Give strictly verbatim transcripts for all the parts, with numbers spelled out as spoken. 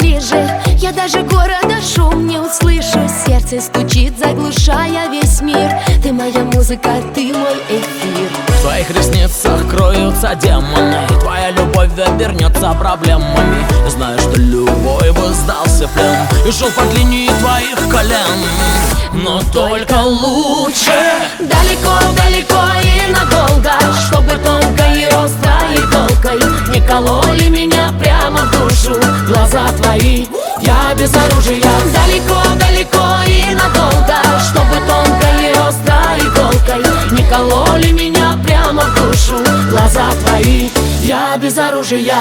ближе. Я даже города шум не услышу. Сердце стучит, заглушая весь мир. Ты моя музыка, ты мой эфир. В твоих ресницах кроются демоны. Твоя любовь обернется проблемами. Знаю, что любой бы сдался в плен и шел по линии твоих колен. Но только лучше далеко-далеко и надолго, чтобы тонкой и острой иголкой не кололи меня прямо в душу глаза твои. Я без оружия. Далеко-далеко и надолго, чтобы тонкой и острой иголкой не кололи меня прямо в душу глаза твои. Я без оружия.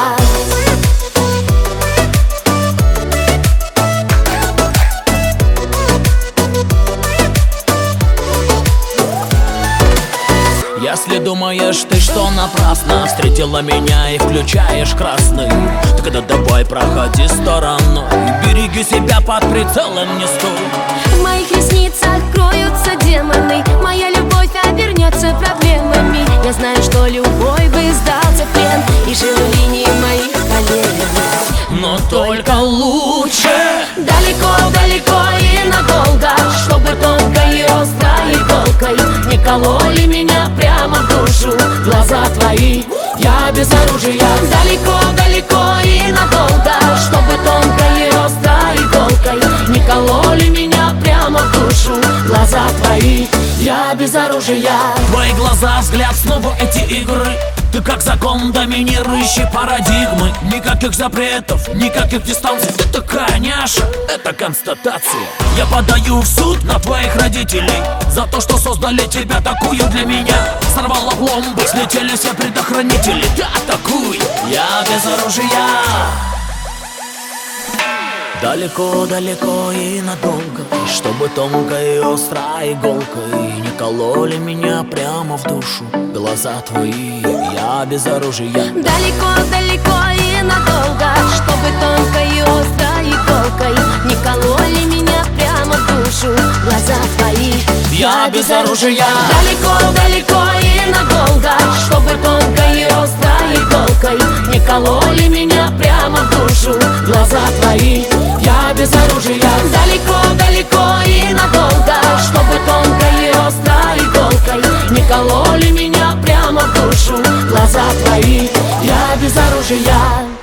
Если думаешь ты, что напрасно встретила меня и включаешь красный, тогда давай проходи стороной, береги себя, под прицелом не стой. В моих ресницах кроются демоны. Моя любовь обернется проблемами. Я знаю, что любой бы сдался в плен и жил в линии моих колен. Но только лучше далеко-далеко и надолго, чтобы тонкой и острой иголкой не кололи меня прямо в душу глаза твои. Я без оружия. Далеко-далеко и надолго, чтобы тонкой и острой иголкой не кололи меня прямо в душу глаза твои. Я без оружия. Твои глаза, взгляд, снова эти игры. Ты как закон доминирующей парадигмы. Никаких запретов, никаких дистанций. Ты такая няша, это констатация. Я подаю в суд на твоих родителей за то, что создали тебя такую для меня. Сорвала пломбы, слетели все предохранители. Ты атакуй, я без оружия. Далеко-далеко и надолго, чтобы тонкой и острой иголкой не кололи меня прямо в душу глаза твои. Я без оружия. Далеко-далеко и надолго, чтобы тонкой и острой иголкой не кололи меня прямо в душу глаза твои. Я без оружия. Далеко-далеко и надолго, чтобы тонкой и острой иголкой не кололи меня прямо в душу глаза твои. Я без оружия. Далеко-далеко и надолго, чтобы тонкой и острой иголкой не кололи меня прямо в душу глаза твои. Я без оружия.